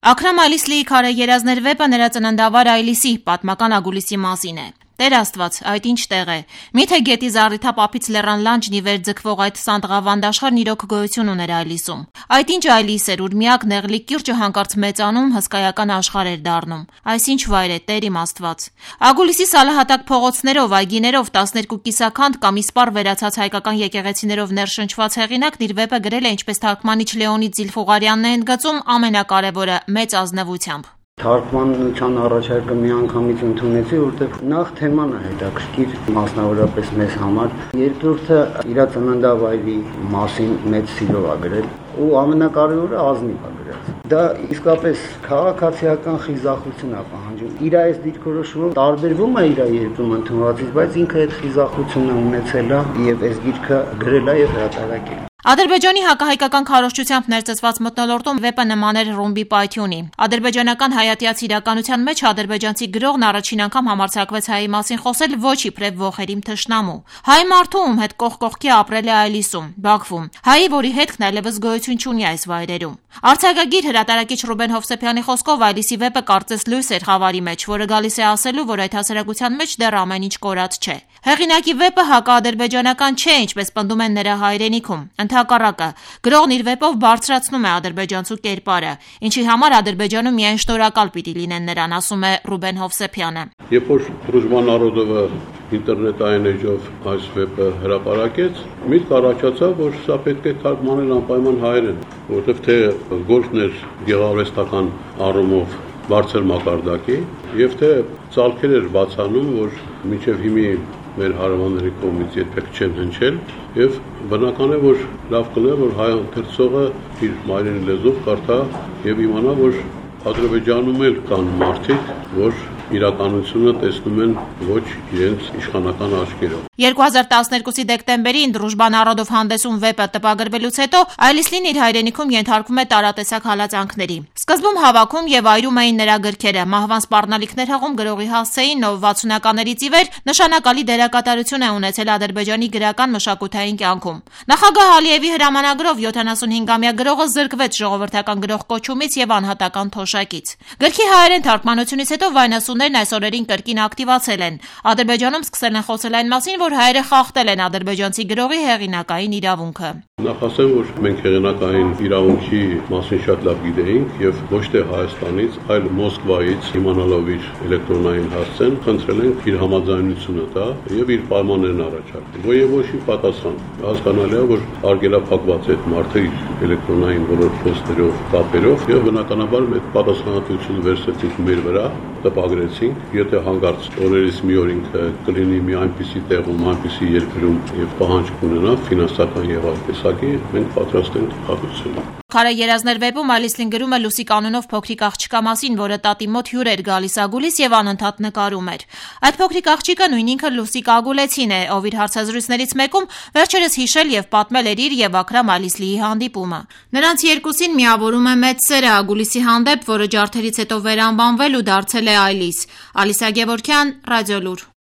Աքրամ Ալիսլիի «Քարե երազներ» վեպը նրա ծննդավար Այլիսի պատմական Ագուլիսի մասին է։ Տեր Աստված, այդ ինչ տեղ է։ Միթե գետի զառիթապապից լեռան լանջն ի վեր ձգվող այդ սանդղավանդաշխարհն իրոք գոյություն ուներ Այլիսում։ Այդ ինչ Այլիս էր, ուր միակ նեղլիկ կիրճը հանկարծ մեծանում, հսկայական աշխարհ էր դառնում։ Այս ինչ վայր է, Տեր իմ Աստված։ Ագուլիսի սալահատակ փողոցներով, այգիներով, 12 կիսաքանդ կամ իսպառ վերացած հայկական եկեղեցիներով ներշնչված հեղինակն իր վեպը գրել է, ինչպես թարգմանիչ Լեոնիդ Զիլֆուղարյանն է ընդգծում, ամենակարևորը՝ մեծ ազնվությամբ։ Թարգմանության առաջարկը միանգամից ընդունեցի, որտեղ նախ թեման է հետաքրքիր, մասնավորապես մեզ համար, երկրորդը իր ծննդավայրի մասին մեծ սիրով է գրել, ու ամենակարևորը ազնիվ է գրել։ Դա իսկապես քաղաքացիական խիզախություն է պահանջում։ Իր այս դիրքորոշումը տարբերվում է իր երկրում ընդունվածից, բայց ինքը այդ խիզախությունը ունեցել է եւ այս գիրքը գրել է եւ հրատարակել։ Ադրբեջանի հակահայկական քարոզչությամբ ներծծված մթնոլորտում վեպը նման էր ռումբի պայթյունի։ Ադրբեջանական հայատյաց իրականության մեջ ադրբեջանցի գրողն առաջին անգամ համարձակվեց հայի մասին խոսել ոչ իբրև ոխերիմ թշնամու։ Հայ մարդու, ում հետ կողք կողքի ապրել է Այլիսում, Բաքվում, հայի, որի հետքն այլևս գոյություն չունի այս վայրերում։ Արձակագիր հրատարակիչ Ռուբեն Հովսեփյանի խոսքով Այլիսի վեպը կարծես լույս էր խավարի մեջ, որը գալիս է ասելու, որ այդ հասարակության մեջ դեռ ամեն ինչ կորած չէ։ Հեղինակի վեպը հակաադրբեջանական չէ, ինչպես պնդում են նրա հայրենիքում։ Ընդհակառակը, գրողն իր վեպով բարձրացնում է ադրբեջանցու կերպարը, ինչի համար Ադրբեջանում միայն շնորհակալ պիտի լինեն նրան, ասում է Ռուբեն Հովսեփյանը։ Երբ որ Դրուժման Նարոդովը ինտերնետային էջով այս վեպը հրապարակեց, միտք առաջացավ, որ սա պետք է թարգմանել անպայման հայերեն, որովհետև թե գործն էր գեղարվեստական առումով բարձր մակարդակի, եւ թե ծալքեր էր բացանում, որ մինչև հիմի մեր հարևանների կողմից երբեք չեն հնչել, եւ բնական է, որ լավ կլինի, որ հայ ընթերցողը իր մայրենի լեզվով կարդա եւ իմանա, որ Ադրբեջանում էլ կան մարդիկ, որ իրականությունը տեսնում են ոչ իրենց իշխանական աչքերով։ 2012-ի դեկտեմբերին Դրուժբա Նարոդով հանդեսում վեպը տպագրվելուց հետո Այլիսլին իր հայրենիքում ենթարկվում է տարատեսակ հալածանքների։ Սկզբում հավաքում եւ այրում էին նրա գրքերը, մահվան սպառնալիքներ հղում գրողի հասցեին, ով 60-ականներից ի վեր նշանակալի դերակատարություն է ունեցել Ադրբեջանի գրական մշակութային կյանքում։ Նախագահ Ալիևի հրամանագրով 75-ամյա գրողը զրկվեց ժողովրդական գրող կոչումից եւ անհատական թոշակից։ Գրքի հայերեն թարգմանությունից հետո վայնասուններն այս օրերին կրկին ակտիվացել են։ Ադրբեջանում սկսել են խոսել այն մասին, որ հայերը խախտել են ադրբեջանցի գրողի հեղինակային իրավունքը։ Նախ ասեմ, որ մենք հեղինակային իրավունքի մասին շատ լավ գիտեինք եւ ոչ թե Հայաստանից, այլ Մոսկվայից իմանալով իր էլեկտրոնային հասցեն, խնդրել ենք իր համաձայնությունը տա եւ իր պայմաններն առաջարկել։ Ոչ եւ ոչի պատասխան։ Հասկանալի է, որ արգելափակված է այդ մարդը իր էլեկտրոնային բոլոր փոստերով, կապերով եւ բնականաբար այդ պատասխանատվությունը վերցրեցինք մեր վրա, տպագրեցինք, եթե հանկարծ օրերից մի օր ինքը կլինի մի այնպիսի տեղում, այնպիսի երկրում եւ պահանջ կունենա ֆինանսական եւ այլ տեսակի, մենք պատրաստ ենք խաղացել։ Քարե երազներ վեպում Այլիսլին գրում է Լուսիկ անունով փոքրիկ աղջկա մասին, որը տատի մոտ հյուր էր գալիս Ագուլիս եւ անընդհատ նկարում էր։ Այդ փոքրիկ աղջիկը նույն ինքը Լուսիկ Ագուլեցին է, ով իր հարցազրույցներից մեկում վերջերս հիշել եւ պատմել էր իր եւ Աքրամ Ալիսլիի հանդիպումը։ Նրանց երկուսին միավորում է մեծ սերը Ագուլիսի հանդեպ, որը ջարդերից հետո վերանվանվել ու դարձել է Այլիս։ Ալիսա Գևորգյան, Ռադիոլուր։